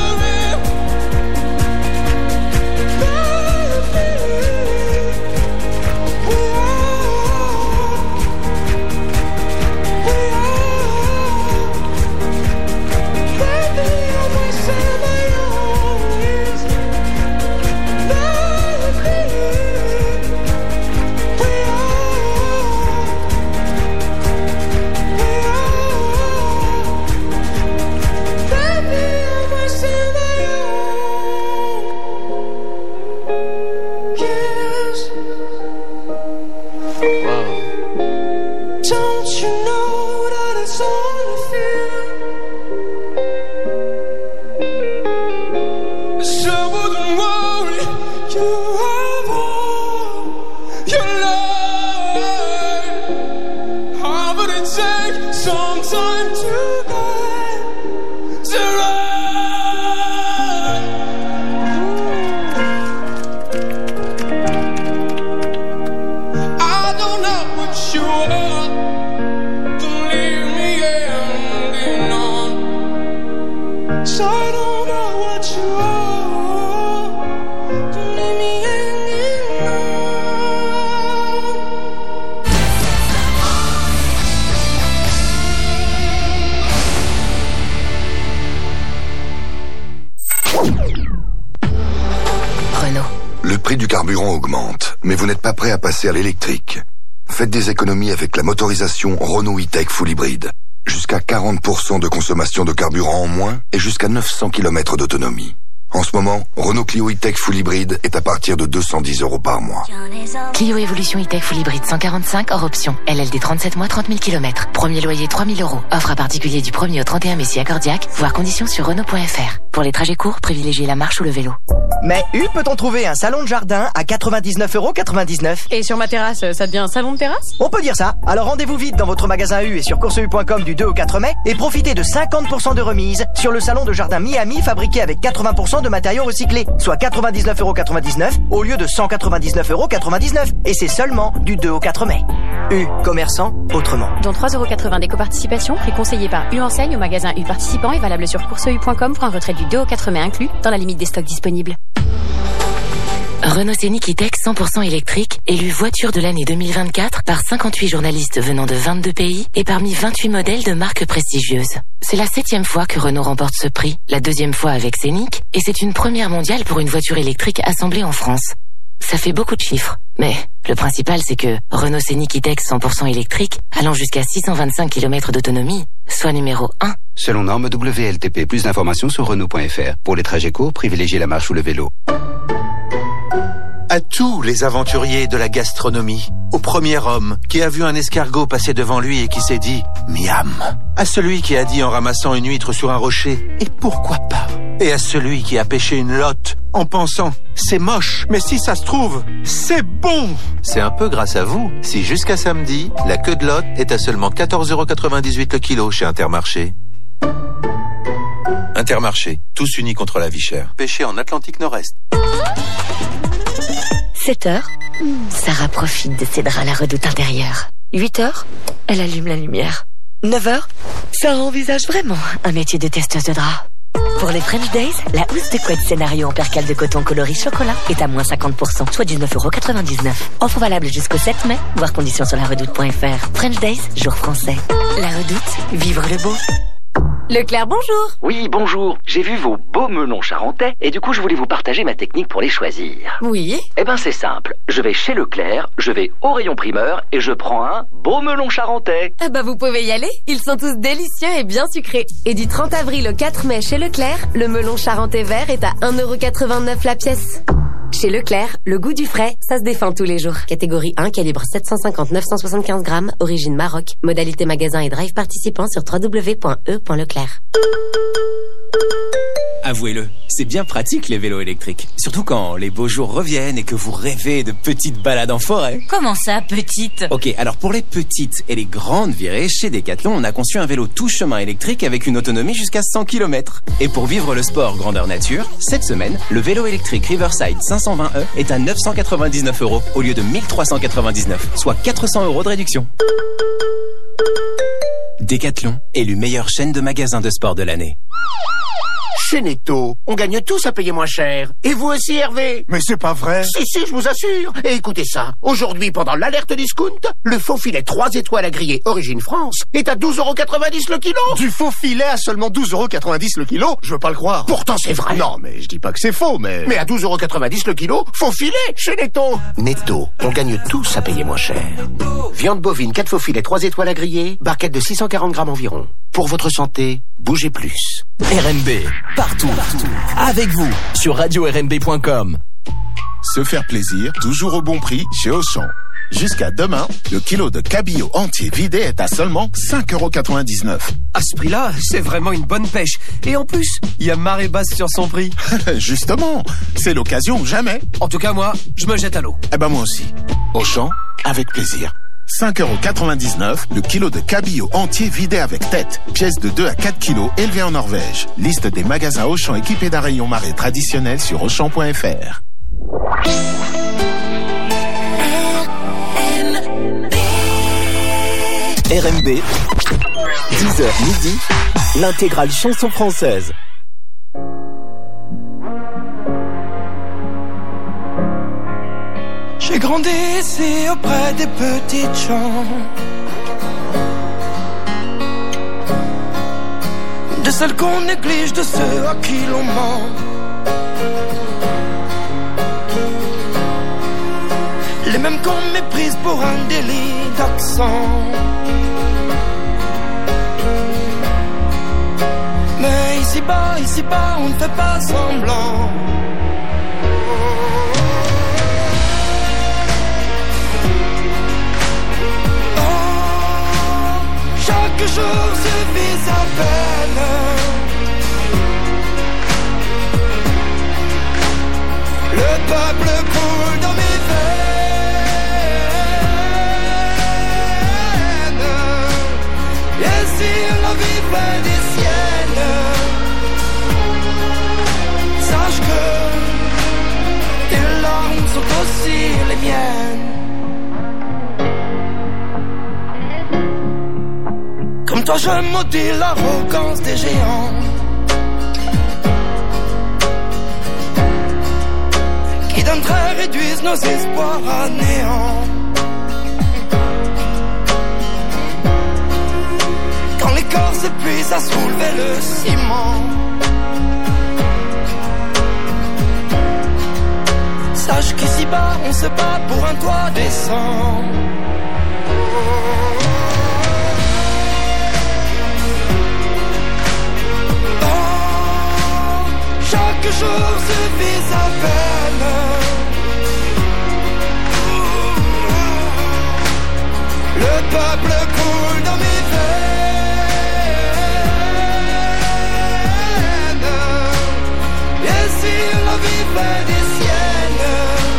Mais vous n'êtes pas prêt à passer à l'électrique. Faites des économies avec la motorisation Renault E-Tech Full Hybrid. Jusqu'à quarante pour cent de consommation de carburant en moins et jusqu'à neuf cents kilomètres d'autonomie. En ce moment, Renault Clio E-Tech Full Hybrid est à partir de deux cent dix euros par mois. Clio Evolution E-Tech Full Hybrid cent quarante-cinq hors option. L L D trente-sept mois, trente mille kilomètres. Premier loyer trois mille euros. Offre à particulier du premier au trente et un mai si accordiaque. Voir conditions sur Renault point F R. Pour les trajets courts, privilégiez la marche ou le vélo. Mais où peut-on trouver un salon de jardin à quatre-vingt-dix-neuf euros quatre-vingt-dix-neuf? Et sur ma terrasse, ça devient un salon de terrasse? On peut dire ça. Alors rendez-vous vite dans votre magasin U et sur course u point com du deux au quatre mai et profitez de cinquante pour cent de remise sur le salon de jardin Miami fabriqué avec quatre-vingts pour cent de matériaux recyclés, soit quatre-vingt-dix-neuf euros quatre-vingt-dix-neuf au lieu de cent quatre-vingt-dix-neuf euros quatre-vingt-dix-neuf. Et c'est seulement du deux au quatre mai. U, commerçant autrement. Dont trois euros quatre-vingts d'éco-participation, prix conseillé par U Enseigne au magasin U participant et valable sur course u point com pour un retrait du deux au quatre mai inclus dans la limite des stocks disponibles. Renault Scénic E-Tech cent pour cent électrique, élu voiture de l'année deux mille vingt-quatre par cinquante-huit journalistes venant de vingt-deux pays et parmi vingt-huit modèles de marques prestigieuses. C'est la septième fois que Renault remporte ce prix, la deuxième fois avec Scénic, et c'est une première mondiale pour une voiture électrique assemblée en France. Ça fait beaucoup de chiffres, mais le principal c'est que Renault Scénic E-Tech cent pour cent électrique, allant jusqu'à six cent vingt-cinq kilomètres d'autonomie, soit numéro un. Selon norme W L T P, plus d'informations sur Renault point F R. Pour les trajets courts, privilégiez la marche ou le vélo. À tous les aventuriers de la gastronomie, au premier homme qui a vu un escargot passer devant lui et qui s'est dit « miam », à celui qui a dit en ramassant une huître sur un rocher « et pourquoi pas », et à celui qui a pêché une lotte en pensant « c'est moche, mais si ça se trouve, c'est bon ». C'est un peu grâce à vous si jusqu'à samedi, la queue de lotte est à seulement quatorze euros quatre-vingt-dix-huit le kilo chez Intermarché. Intermarché, tous unis contre la vie chère. Pêché en Atlantique Nord-Est. sept heures, Sarah profite de ses draps à la redoute intérieure. huit heures, elle allume la lumière. neuf heures, Sarah envisage vraiment un métier de testeuse de draps. Pour les French Days, la housse de couette scénario en percale de coton coloris chocolat est à moins cinquante pour cent, soit dix-neuf euros quatre-vingt-dix-neuf. Offre valable jusqu'au sept mai, voir conditions sur la redoute point F R. French Days, jour français. La redoute, vivre le beau. Leclerc, bonjour. Oui, bonjour. J'ai vu vos beaux melons charentais et du coup, je voulais vous partager ma technique pour les choisir. Oui. Eh ben, c'est simple. Je vais chez Leclerc, je vais au rayon primeur et je prends un beau melon charentais. Eh ben, vous pouvez y aller. Ils sont tous délicieux et bien sucrés. Et du trente avril au quatre mai chez Leclerc, le melon charentais vert est à un euro quatre-vingt-neuf la pièce. Chez Leclerc, le goût du frais, ça se défend tous les jours. Catégorie un, calibre sept cent cinquante neuf cent soixante-quinze grammes, origine Maroc. Modalité magasin et drive participant sur w w w point e point leclerc. Avouez-le, c'est bien pratique les vélos électriques. Surtout quand les beaux jours reviennent et que vous rêvez de petites balades en forêt. Comment ça, petite? Ok, alors pour les petites et les grandes virées, chez Decathlon, on a conçu un vélo tout chemin électrique avec une autonomie jusqu'à cent kilomètres. Et pour vivre le sport grandeur nature, cette semaine, le vélo électrique Riverside cinq cent vingt E est à neuf cent quatre-vingt-dix-neuf euros au lieu de mille trois cent quatre-vingt-dix-neuf, soit quatre cents euros de réduction. Decathlon, élu meilleure chaîne de magasins de sport de l'année. Chez Netto, on gagne tous à payer moins cher. Et vous aussi, Hervé? Mais c'est pas vrai. Si, si, je vous assure. Et écoutez ça. Aujourd'hui, pendant l'alerte discount, le faux filet trois étoiles à griller Origine France est à douze euros quatre-vingt-dix le kilo. Du faux filet à seulement douze euros quatre-vingt-dix le kilo? Je veux pas le croire. Pourtant, c'est vrai. Non, mais je dis pas que c'est faux, mais... Mais à douze euros quatre-vingt-dix le kilo, faux filet chez Netto. Netto, on gagne tous à payer moins cher. Viande bovine, quatre faux filets, trois étoiles à griller, barquette de six cent quarante grammes environ. Pour votre santé, bougez plus. R M B, partout, partout, avec vous, sur radio r m b point com. Se faire plaisir, toujours au bon prix, chez Auchan. Jusqu'à demain, le kilo de cabillaud entier vidé est à seulement cinq euros quatre-vingt-dix-neuf. À ce prix-là, c'est vraiment une bonne pêche. Et en plus, il y a marée basse sur son prix. Justement, c'est l'occasion ou jamais. En tout cas, moi, je me jette à l'eau. Eh ben moi aussi. Auchan, avec plaisir. cinq euros quatre-vingt-dix-neuf, le kilo de cabillaud entier vidé avec tête. Pièce de deux à quatre kilos, élevée en Norvège. Liste des magasins Auchan équipés d'un rayon marée traditionnel sur auchan point f r. R M B, dix heures midi, l'intégrale chanson française. J'ai grandi ici auprès des petites gens, de celles qu'on néglige, de ceux à qui l'on ment. Les mêmes qu'on méprise pour un délit d'accent. Mais ici-bas, ici-bas, on ne fait pas semblant. Chaque jour suffit à peine. Le peuple coule dans mes veines. Et si la vie fait des siennes, sache que tes larmes sont aussi les miennes. Comme toi je maudis l'arrogance des géants qui d'un trait réduisent nos espoirs à néant. Quand les corps s'épuisent à soulever le ciment, sache qu'ici-bas on se bat pour un toit décent. Chaque jour suffit à peine. Le peuple coule dans mes veines. Et si la vie fait des siennes,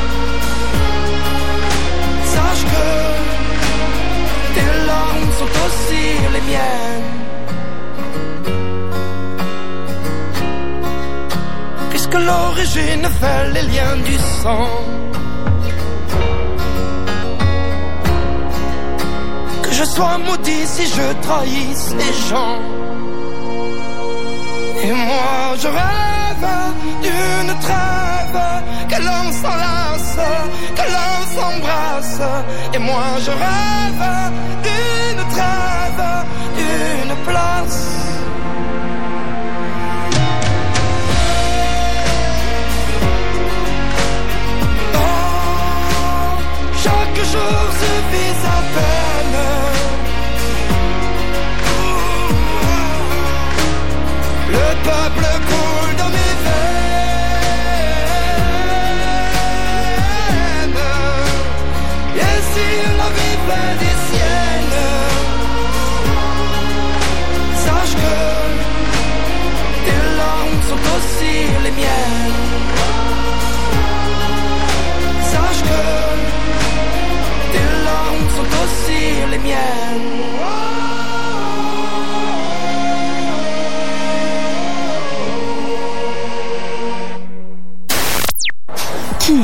sache que tes larmes sont aussi les miennes. Que l'origine fait les liens du sang, que je sois maudit si je trahisse les gens. Et moi je rêve d'une trêve, que l'on s'enlace, que l'on s'embrasse. Et moi je rêve d'une trêve, d'une place. Chaque jour suffit à peine. Le peuple coule dans mes veines.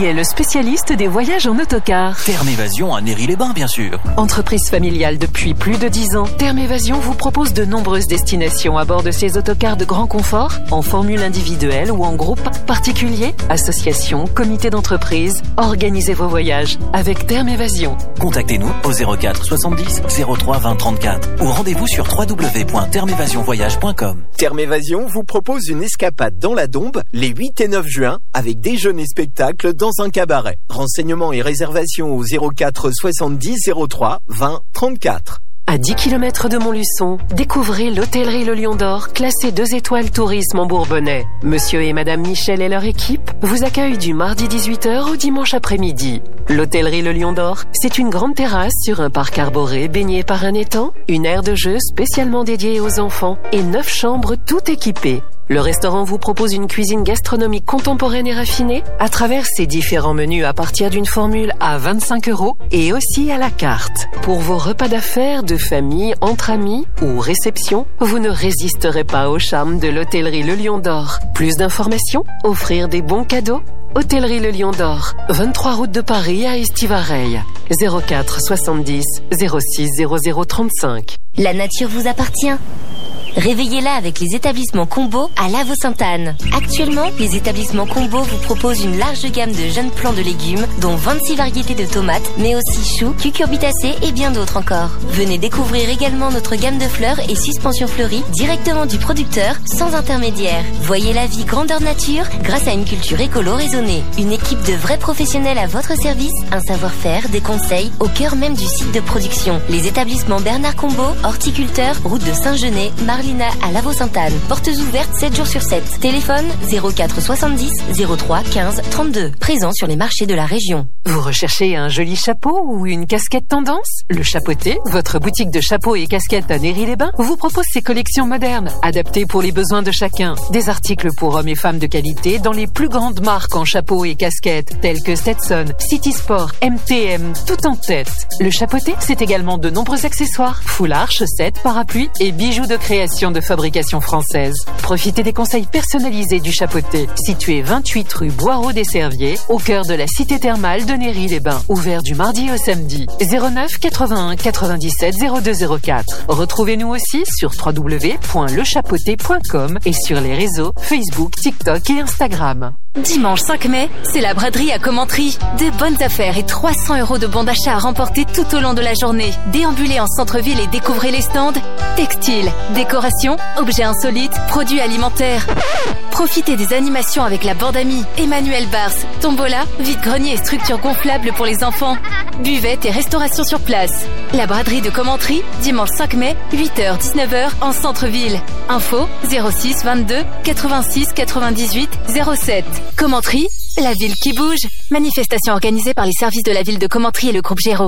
qui est le spécialiste des voyages en autocar. Terme Évasion à Néry-les-Bains, bien sûr. Entreprise familiale depuis plus de dix ans, Terme Évasion vous propose de nombreuses destinations à bord de ses autocars de grand confort, en formule individuelle ou en groupe, particulier, association, comité d'entreprise. Organisez vos voyages avec Terme Évasion. Contactez-nous au zéro quatre soixante-dix zéro trois vingt trente-quatre ou rendez-vous sur w w w point terme évasion voyage point com. Terme Évasion vous propose une escapade dans la Dombe les huit et neuf juin avec déjeuner et spectacle dans un cabaret. Renseignements et réservations au zéro quatre soixante-dix zéro trois vingt trente-quatre. À dix kilomètres de Montluçon, découvrez l'hôtellerie Le Lion d'Or, classée deux étoiles tourisme en Bourbonnais. Monsieur et Madame Michel et leur équipe vous accueillent du mardi dix-huit heures au dimanche après-midi. L'hôtellerie Le Lion d'Or, c'est une grande terrasse sur un parc arboré baigné par un étang, une aire de jeu spécialement dédiée aux enfants et neuf chambres toutes équipées. Le restaurant vous propose une cuisine gastronomique contemporaine et raffinée à travers ses différents menus à partir d'une formule à vingt-cinq euros et aussi à la carte. Pour vos repas d'affaires, de famille, entre amis ou réception, vous ne résisterez pas au charme de l'hôtellerie Le Lion d'Or. Plus d'informations, offrir des bons cadeaux. Hôtellerie Le Lion d'Or, vingt-trois route de Paris à Estivareil, zéro quatre soixante-dix zéro six zéro zéro trente-cinq. La nature vous appartient. Réveillez-la avec les établissements Combo à Lavaux-Sainte-Anne. Actuellement, les établissements Combo vous proposent une large gamme de jeunes plants de légumes, dont vingt-six variétés de tomates, mais aussi choux, cucurbitacées et bien d'autres encore. Venez découvrir également notre gamme de fleurs et suspensions fleuries directement du producteur, sans intermédiaire. Voyez la vie grandeur nature grâce à une culture écolo raisonnée. Une équipe de vrais professionnels à votre service, un savoir-faire, des conseils au cœur même du site de production. Les établissements Bernard Combo, horticulteur, route de Saint-Genès, Marlina à Lavaux-Sainte-Anne. Portes ouvertes sept jours sur sept. Téléphone zéro quatre soixante-dix zéro trois quinze trente-deux. Présent sur les marchés de la région. Vous recherchez un joli chapeau ou une casquette tendance? Le Chapeauté, votre boutique de chapeaux et casquettes à Néry-les-Bains, vous propose ses collections modernes, adaptées pour les besoins de chacun. Des articles pour hommes et femmes de qualité dans les plus grandes marques en chapeaux et casquettes, telles que Stetson, City Sport, M T M, tout en tête. Le Chapeauté, c'est également de nombreux accessoires, foulards, chaussettes, parapluies et bijoux de création de fabrication française. Profitez des conseils personnalisés du Chapeauté, situé vingt-huit rue Boireau des Serviers, au cœur de la cité thermale de Néry-les-Bains. Ouvert du mardi au samedi. zéro neuf quatre-vingt-un quatre-vingt-dix-sept zéro deux zéro quatre. Retrouvez-nous aussi sur w w w point le chapeauté point com et sur les réseaux Facebook, TikTok et Instagram. Dimanche cinq mai, c'est la braderie à Commentry. Des bonnes affaires et trois cents euros de bons d'achat à remporter tout au long de la journée. Déambulez en centre-ville et découvrez les stands textiles, décoration, objets insolites, produits alimentaires. Profitez des animations avec la bande amie, Emmanuel Bars, tombola, vide-grenier et structures gonflables pour les enfants. Buvette et restauration sur place. La braderie de Commentry, dimanche cinq mai, huit heures dix-neuf heures en centre-ville. Info zéro six vingt-deux quatre-vingt-six quatre-vingt-dix-huit zéro sept. Commentry, la ville qui bouge. Manifestation organisée par les services de la ville de Commentry et le groupe Géraud.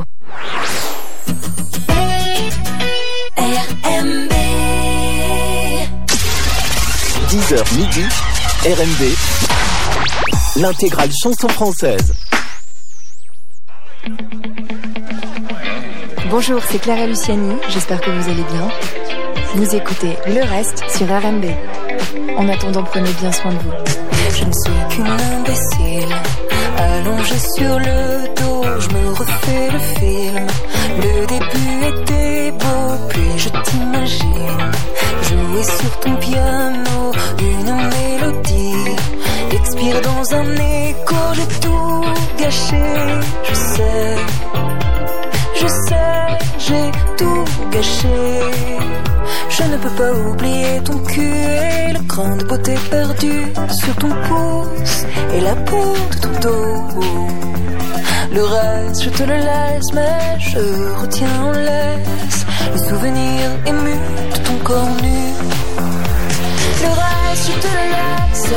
R M B. dix heures midi, R M B, l'intégrale chanson française. Bonjour, c'est Clara Luciani, j'espère que vous allez bien. Vous écoutez Le Reste sur R M B. En attendant, prenez bien soin de vous. Je ne suis qu'une imbécile, allongée sur le dos, je me refais le film. Le début était beau, puis je t'imagine jouer sur ton piano une mélodie, expire dans un écho, j'ai tout gâché, je sais, je sais, j'ai tout gâché. Je ne peux pas oublier ton cul et le grain de beauté perdu sur ton pouce et la peau de ton dos. Le reste, je te le laisse, mais je retiens en laisse le souvenir ému de ton corps nu. Le reste, je te le laisse.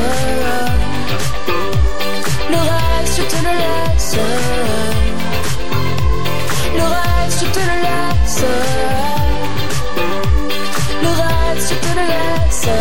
Le reste, je te le laisse. Le reste, je te le laisse. Le reste, je te le laisse.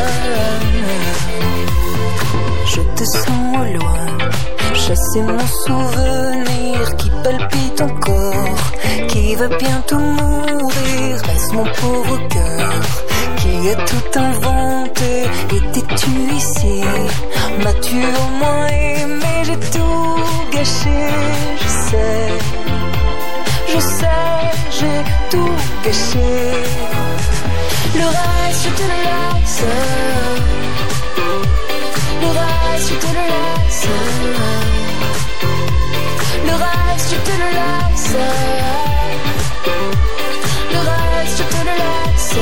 Je te sens au loin, chasser mon souvenir qui palpite encore, qui va bientôt mourir. Laisse mon pauvre cœur qui a tout inventé étais-tu ici? M'as-tu au moins aimé? J'ai tout gâché, je sais. Je sais, j'ai tout gâché. Le reste, je te le laisse. Le reste, je te le laisse. Le reste, je te le laisse. Le reste, je te le laisse.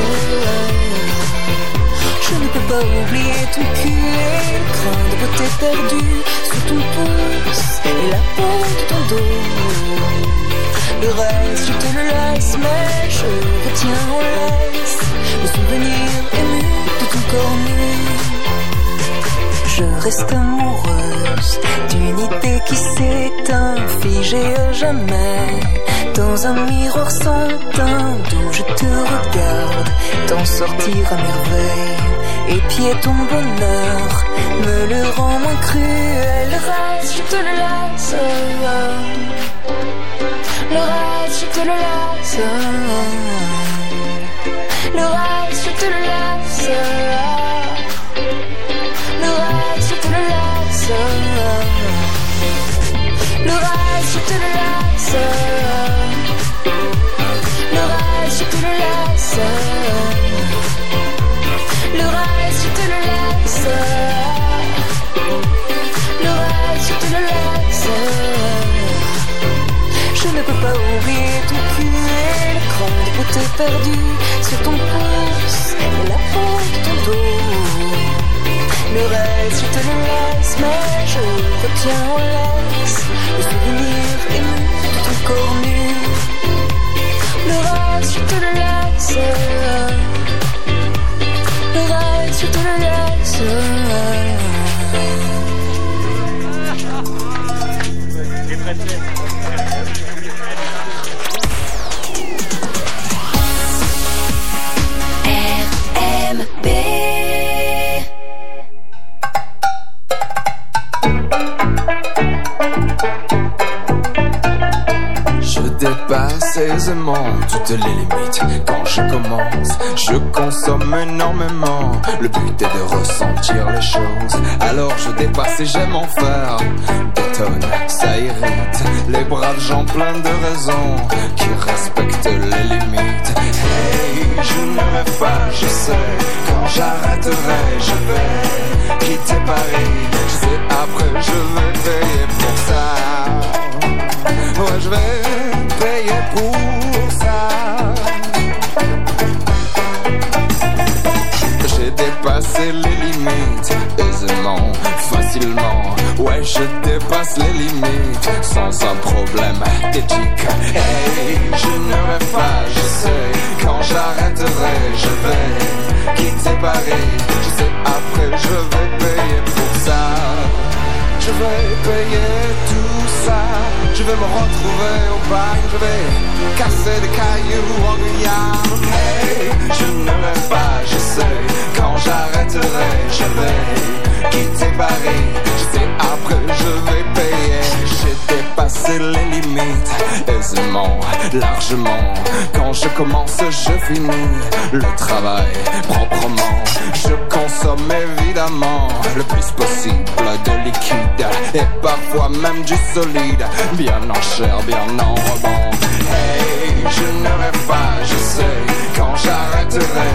Je ne peux pas oublier ton cul et le grain de beauté perdu sur ton pouce et la peau de ton dos. Le reste, je te le laisse, mais je retiens en laisse le souvenir ému de ton corps nu. Je reste amoureuse d'une idée qui s'éteint, figée à jamais dans un miroir sans teint d'où je te regarde t'en sortir à merveille. Épier ton bonheur me le rend moins cruel. Le reste, je te le laisse. Le reste, je te le laisse. Le reste, je te le laisse. Le reste, je te le laisse. Le reste, je te le laisse. Le reste, je te le laisse. Le reste, je te le laisse. Le reste, je te le laisse. Je ne peux pas oublier ton cul et le cran de beauté perdu sur ton pouce et la peau de ton dos. Le reste, je te le laisse, mais je retiens en laisse le souvenir ému de ton corps nu. Le reste, je te le laisse. Le reste, je te le laisse. R M B. Je dépasse aisément toutes les limites. Quand je commence, je consomme énormément. Le but est de ressentir les choses. Alors je dépasse et j'aime en faire des tonnes. Ça irrite les braves gens pleins de raisons qui respectent les limites. Hey, je ne rêve pas, je sais. Quand j'arrêterai, je vais quitter Paris. Je sais après je vais payer pour ça. Ouais, je vais payer pour ça. J'ai dépassé les limites aisément, facilement. Ouais, je dépasse les limites sans un problème d'éthique. Hey, je ne rêve pas, je sais. Quand j'arrêterai, je vais quitter Paris. Je sais après, je vais payer pour ça. Je vais payer tout ça. Je vais me retrouver au bac. Je vais casser des cailloux en Guyane. Hey, je ne rêve pas, je sais. Quand j'arrêterai, je vais quitter Paris. Je sais après, je vais payer. J'ai dépassé les limites aisément, largement. Quand je commence, je finis le travail proprement. Je consomme évidemment le plus possible de liquide et parfois même du solide, bien en chair, bien en rebond. Hey, je ne rêve pas, je sais. Quand j'arrêterai,